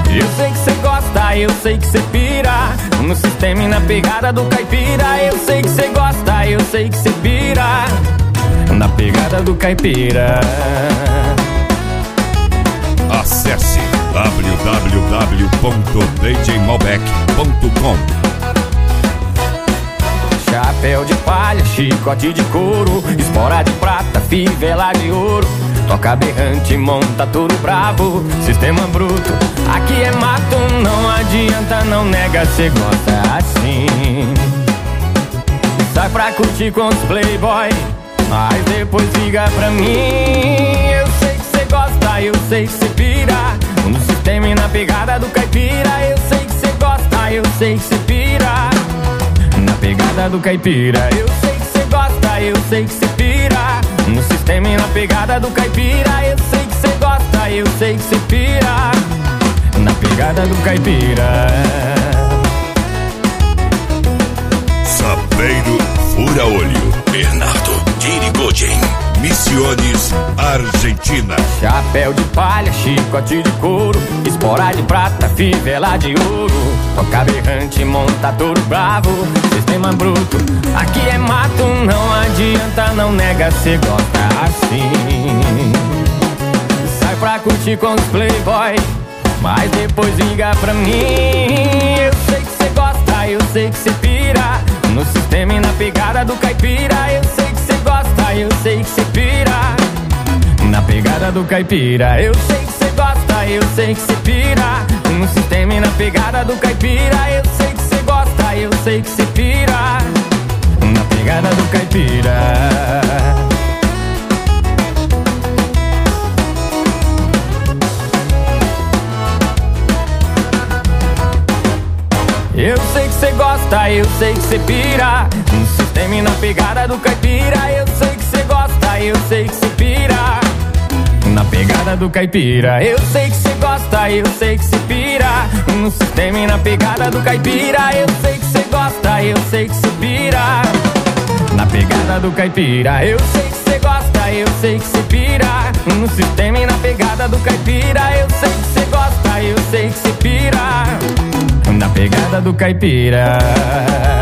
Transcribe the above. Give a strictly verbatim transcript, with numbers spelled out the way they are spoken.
Eu sei que cê gosta, eu sei que cê pira no sistema e na pegada do caipira. Eu sei que cê gosta, eu sei que cê pira na pegada do caipira. Acesse w w w ponto d j malbec ponto com. Chapéu de palha, chicote de couro, espora de prata, fivela de ouro. Toca berrante, monta touro bravo, sistema bruto, aqui é mato, não adianta, não nega, cê gosta assim. Sai pra curtir com os playboy, mas depois liga pra mim. Eu sei que cê gosta, eu sei que cê pira no sistema e na pegada do caipira. Eu sei que cê gosta, eu sei que cê pira na pegada do caipira. Eu sei que cê gosta, eu sei que cê pira no sistema e na pegada do caipira. Eu sei que cê gosta, eu sei que cê pira na pegada do caipira. Sapeiro Fura Olho, Bernardo Dirigoyen, Misiones, Argentina. Chapéu de palha, chicote de couro, espora de prata, fivela de ouro. Toca berrante, monta touro bravo, sistema bruto, aqui é mato, não adianta, não nega, cê gosta assim. Sai pra curtir com os playboy, mas depois liga pra mim. Eu sei que cê gosta, eu sei que cê pira no sistema e na pegada do caipira. Eu sei que cê gosta, eu sei que cê pira na pegada do caipira. Eu sei que cê gosta, eu sei que cê pira no sistema e na pegada do caipira. Eu sei que cê gosta, eu sei que cê pira na pegada do caipira. Eu sei que cê gosta, eu sei que cê pira no sistema e na pegada do caipira. Eu sei que cê gosta, eu sei que cê pira na pegada do caipira. Eu sei que cê gosta, eu sei que cê pira no sistema e na pegada do caipira. Eu sei que cê gosta, eu sei que cê pira na pegada do caipira. Eu sei que cê gosta, eu sei que cê pira no sistema e na pegada do caipira. Eu sei que cê gosta, eu sei que cê pira na pegada do caipira.